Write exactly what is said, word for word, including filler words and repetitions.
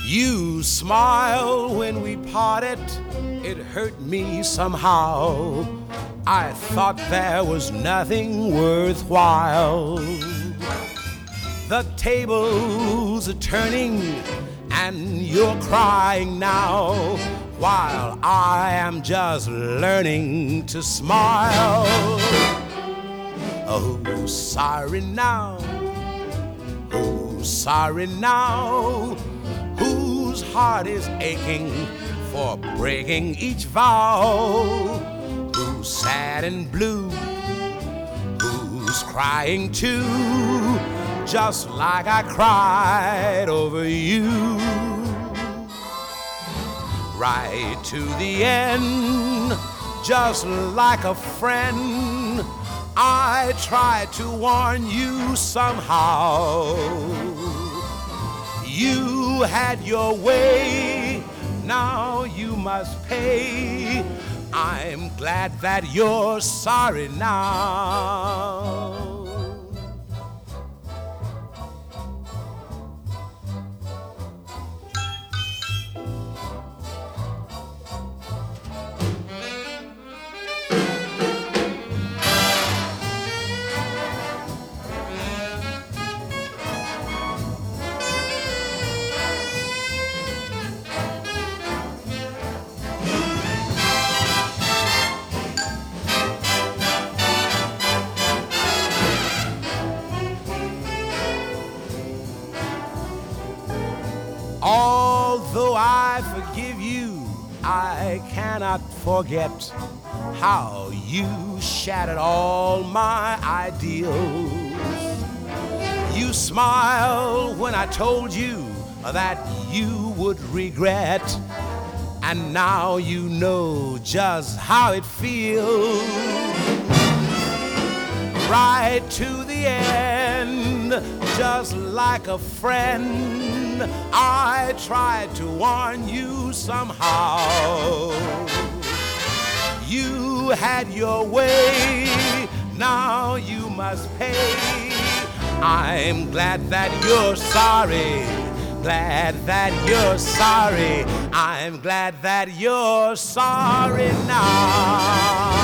You smiled when we parted, it hurt me somehow. I thought there was nothing worthwhile. The tables are turning and you're crying now, while I am just learning to smile. Oh, sorry now, oh, sorry now, whose heart is aching for breaking each vow, who's sad and blue, who's crying too, just like I cried over you. Right to the end, just like a friend, I tried to warn you somehow. You had your way, now you must pay. I'm glad that you're sorry now. Although I forgive you, I cannot forget how you shattered all my ideals. You smiled when I told you that you would regret, and now you know just how it feels. Right to the end, just like a friend, I tried to warn you somehow. You had your way, now you must pay. I'm glad that you're sorry, glad that you're sorry. I'm glad that you're sorry now.